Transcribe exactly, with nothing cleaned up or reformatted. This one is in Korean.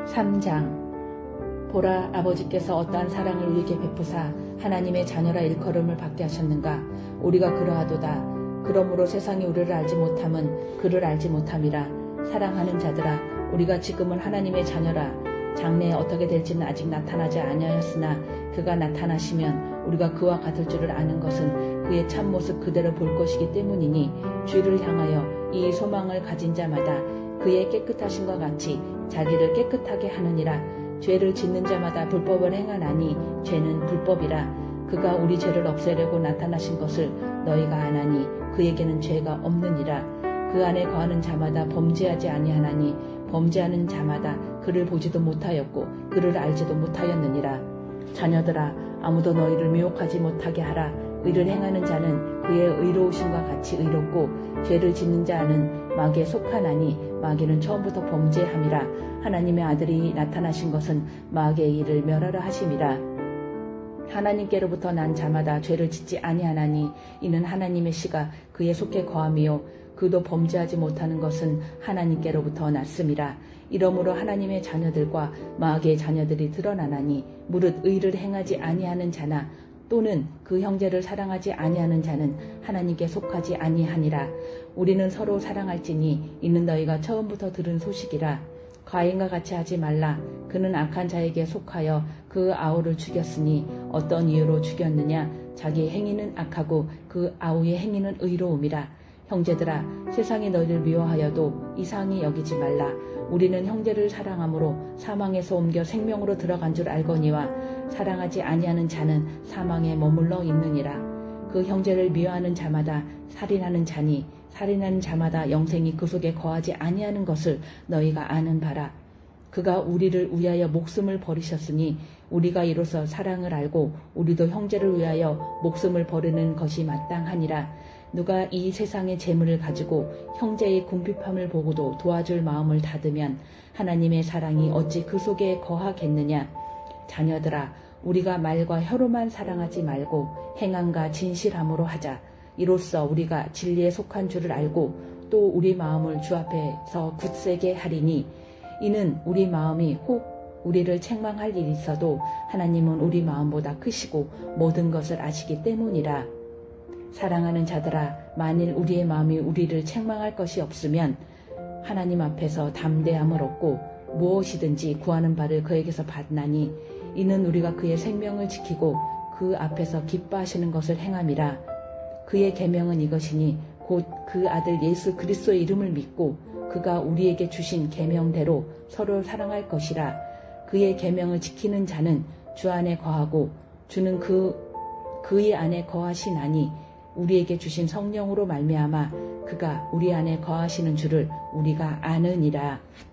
삼 장. 보라, 아버지께서 어떠한 사랑을 우리에게 베푸사 하나님의 자녀라 일컬음을 받게 하셨는가. 우리가 그러하도다. 그러므로 세상이 우리를 알지 못함은 그를 알지 못함이라. 사랑하는 자들아, 우리가 지금은 하나님의 자녀라. 장래에 어떻게 될지는 아직 나타나지 아니하였으나 그가 나타나시면 우리가 그와 같을 줄을 아는 것은 그의 참모습 그대로 볼 것이기 때문이니, 주를 향하여 이 소망을 가진 자마다 그의 깨끗하심과 같이 자기를 깨끗하게 하느니라. 죄를 짓는 자마다 불법을 행하나니 죄는 불법이라. 그가 우리 죄를 없애려고 나타나신 것을 너희가 아나니 그에게는 죄가 없느니라. 그 안에 거하는 자마다 범죄하지 아니하나니 범죄하는 자마다 그를 보지도 못하였고 그를 알지도 못하였느니라. 자녀들아, 아무도 너희를 미혹하지 못하게 하라. 의를 행하는 자는 그의 의로우심과 같이 의롭고 죄를 짓는 자는 마귀에 속하나니 마귀는 처음부터 범죄함이라. 하나님의 아들이 나타나신 것은 마귀의 일을 멸하려 하심이라. 하나님께로부터 난 자마다 죄를 짓지 아니하나니 이는 하나님의 씨가 그에 속해 거함이요 그도 범죄하지 못하는 것은 하나님께로부터 났음이라. 이러므로 하나님의 자녀들과 마귀의 자녀들이 드러나나니, 무릇 의를 행하지 아니하는 자나 또는 그 형제를 사랑하지 아니하는 자는 하나님께 속하지 아니하니라. 우리는 서로 사랑할지니 이는 너희가 처음부터 들은 소식이라. 가인과 같이 하지 말라. 그는 악한 자에게 속하여 그 아우를 죽였으니 어떤 이유로 죽였느냐. 자기 행위는 악하고 그 아우의 행위는 의로움이라. 형제들아, 세상이 너희를 미워하여도 이상히 여기지 말라. 우리는 형제를 사랑함으로 사망에서 옮겨 생명으로 들어간 줄 알거니와 사랑하지 아니하는 자는 사망에 머물러 있느니라. 그 형제를 미워하는 자마다 살인하는 자니 살인하는 자마다 영생이 그 속에 거하지 아니하는 것을 너희가 아는 바라. 그가 우리를 위하여 목숨을 버리셨으니 우리가 이로써 사랑을 알고 우리도 형제를 위하여 목숨을 버리는 것이 마땅하니라. 누가 이 세상의 재물을 가지고 형제의 궁핍함을 보고도 도와줄 마음을 닫으면 하나님의 사랑이 어찌 그 속에 거하겠느냐. 자녀들아, 우리가 말과 혀로만 사랑하지 말고 행함과 진실함으로 하자. 이로써 우리가 진리에 속한 줄을 알고 또 우리 마음을 주 앞에서 굳세게 하리니, 이는 우리 마음이 혹 우리를 책망할 일이 있어도 하나님은 우리 마음보다 크시고 모든 것을 아시기 때문이라. 사랑하는 자들아, 만일 우리의 마음이 우리를 책망할 것이 없으면 하나님 앞에서 담대함을 얻고 무엇이든지 구하는 바를 그에게서 받나니, 이는 우리가 그의 생명을 지키고 그 앞에서 기뻐하시는 것을 행함이라. 그의 계명은 이것이니 곧 그 아들 예수 그리스도의 이름을 믿고 그가 우리에게 주신 계명대로 서로 사랑할 것이라. 그의 계명을 지키는 자는 주 안에 거하고 주는 그 그의 안에 거하시나니, 우리에게 주신 성령으로 말미암아 그가 우리 안에 거하시는 줄을 우리가 아느니라.